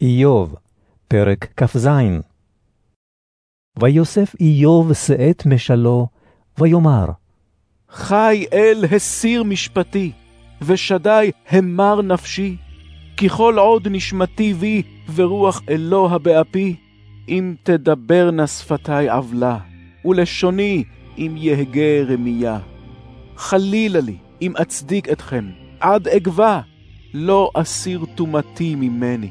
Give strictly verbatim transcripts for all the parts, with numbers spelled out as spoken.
איוב, פרק כ"ז. ויוסף איוב שאת משלו, ויאמר, חי אל הסיר משפטי, ושדי המר נפשי, כי כל עוד נשמתי בי, ורוח אלוה באפי, אם תדברנה שפתי עוולה, ולשוני אם יהגה רמיה. חלילה לי, אם אצדיק אתכם, עד אגבה, לא אסיר תומתי ממני.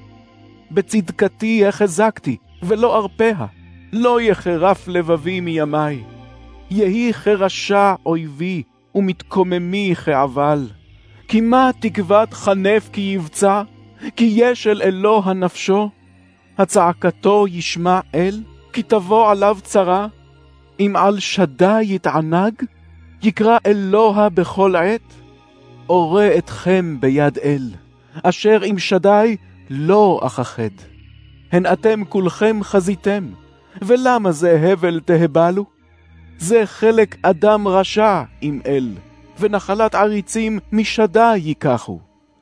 בצדקתי החזקתי, ולא ארפאה, לא יחרף לבבי מימי. יהי כרשע אויבי, ומתקוממי כעבל. כי מה תקוות חנף כי יבצע, כי יש אל אלוה נפשו? הצעקתו ישמע אל, כי תבוא עליו צרה. אם על שדי יתענג, יקרא אלוה בכל עת. אורה אתכם ביד אל, אשר עם שדי לא אכחד. הן אתם כולכם חזיתם, ולמה זה הבל תהבלו? זה חלק אדם רשע עם אל, ונחלת עריצים משדי ייקחו.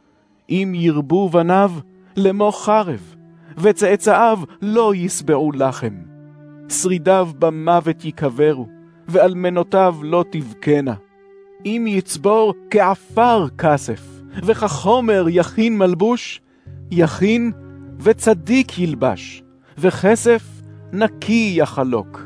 אם ירבו בניו, למו חרב, וצאצאיו לא יסבעו לחם. שרידיו במוות יקברו, ואלמנותיו לא תבכנה. אם יצבור כעפר כסף, וכחומר יכין מלבוש, יכין וצדיק ילבש, וכסף נקי יחלוק.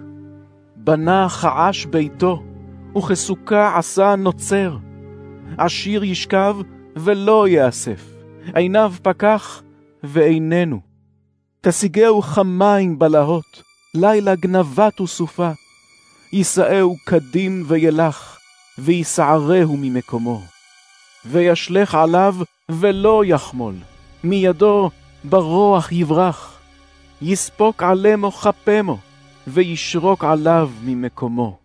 בנה חעש ביתו, וכסוכה עשה נוצר. עשיר ישכב ולא יאסף, עיניו פקח ואיננו. תשיגהו חמיים בלהות, לילה גנבת וסופה. יישאהו קדים וילך, ויסערהו ממקומו. וישלך עליו ולא יחמול, מידו ברוח יברח. יספוק עלימו חפמו, וישרוק עליו ממקומו.